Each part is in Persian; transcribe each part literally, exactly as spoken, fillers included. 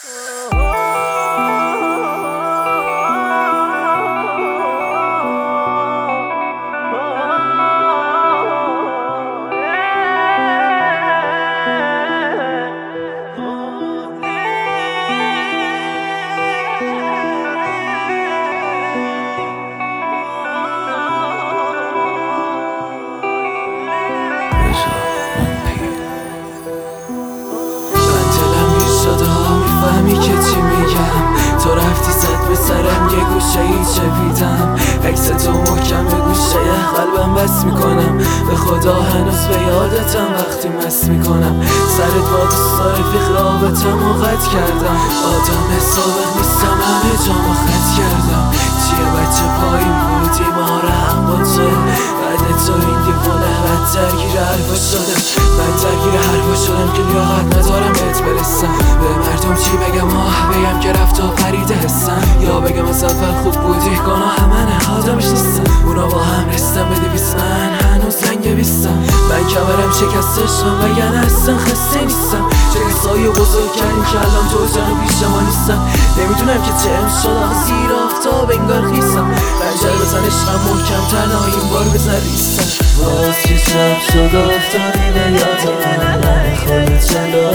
میفهمی که چی میگم، تو رفتی زد به سرم یه گوشه ای چپیدم، عکس تو محکم به گوشه قلبم بس میکنم، به خدا هنوز به یادتم وقتی مس میکنم، سرت با دوست رفیق رابطم و قطع کردم، آدم سابق نیستم همه جامو خط کردم، چیه بچه پایین بودی ما رحم با تو، بعد تو این دیوانه من درگیر حرفا شدم، من درگیر حرفا شدم که لیاقت ندارم بهت برسم، به مردم چی بگم آه بگم که رفت و پریده حسم، یا بگم از اول خوب بودی گناه منه آدمش نیستم، اونا با هم رستم به دویست من هنوز لنگ بیستم، من کمرم شکسته شدم وگرنه اصلا خسته نیستم، چه کسایی بزرگ کردیم که الان تو جان و پیش ما نیستم، نمیدونم که چه ام شد آخه زیر آفتاب انگار خیستم، پنجره بزن عشقم محکم تنها این بار بزن ریستم، باز که شب شد افتادی به یادم نمیخوری جلو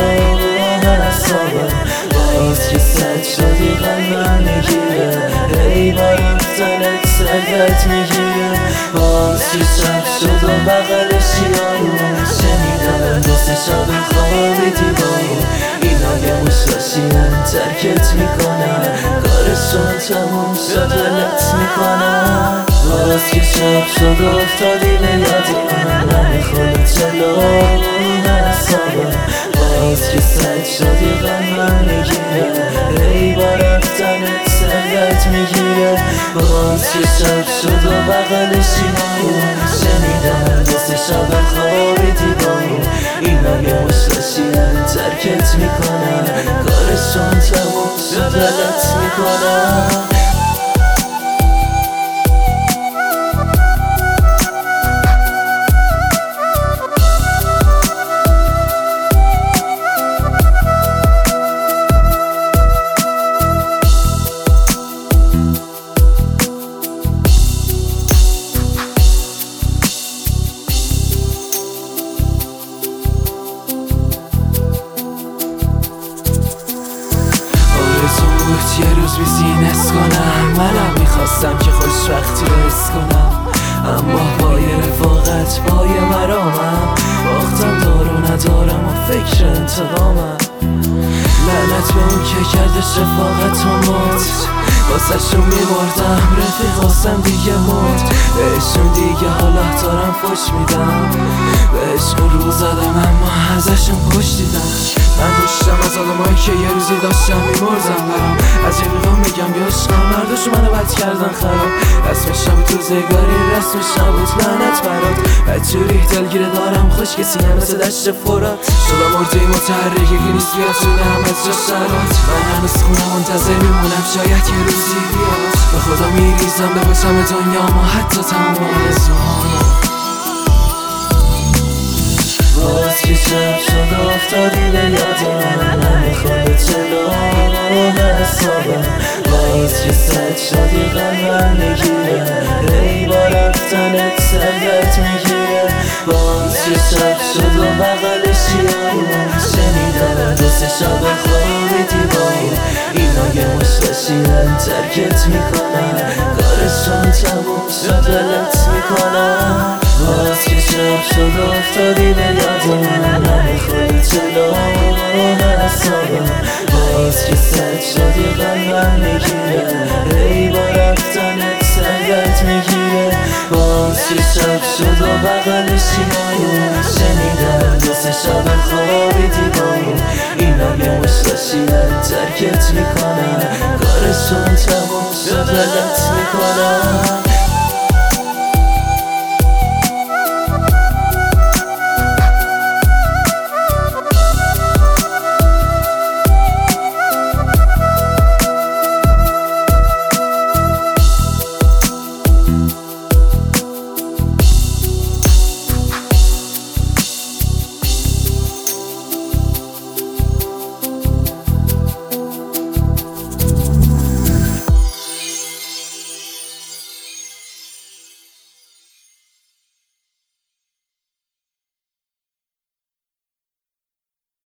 حسابم، باز که سد شدی قلبم میگیره ای با رفتنت سرگت میگیره، باز که شب شد و بغلشی آروم شنیدم دوست شب خوابیدی با اون، اینا یه مشاشیم ترکت میکنن کارشون تموم شد ولت میکنن، باز که شب شد و افتادی به یادم نمیخوری جلو حسابم، باز که سد شدی قلبم میگیره ای با رفتنت سرگت میگیره، باز که شب شد و بغلشی اون شنیدم دوست شب خوابیدی با اون، اینا یه مشاشیم ترکت میکنن کارشون تموم شد ولت میکنن. یه روز بیزینس کنم، منم میخواستم که خوشبختی رو حس کنم، اما با یه رفاقت با یه مرامم باختم دار و ندارم و فکر انتقامم، لعنت به اون که کردش رفاقت و مرد، واسه شون میمردم رفیقاستم دیگه مرد، بهشون دیگه حالا دارم فش میدم، بهشون رو زدم اما ازشون پشت دیدم، من گوشتم از آدمایی که یه روزی داشتم میمردم برام، از رفیقام میگم بیا عشقم مرداشو منو بد کردن خراب، رسمش نبود تو زگاری رسمش نبود لعنت برات، بدجوری دلگیره دارم خوش کسی هم مثل دشت فرات، شدم مرده متحرکی که نیست بیاد شدم از جا شرات، من هنوز خونم منتظر میمونم شاید یه روزی بیاد، به خدا میریزم بباشم دنیا ما حتی تمام آرزوهام، باز که شب شد و افتادی به یادم نمیخوری جلو حسابم، باز که سد شدی قلبم میگیره ای با رفتنت سرگت میگیره، باز که شب شد و بغلشی آروم شنیدم دوست شب خوابیدی با اون، اینا یه مشاشیم ترکت میکنن کارشون تموم شد ولت میکنن، باز که شب شد و افتادی به یادم نمیخوری جلو حسابم، باز که سد شدی قلبم میگیره ای با رفتنت سرگت میگیره، باز که شب شد و بغلشی آروم شنیدم دوست شب خوابیدی با اون، اینا یه مشاشیم ترکت میکنن کارشون تموم شد ولت میکنن.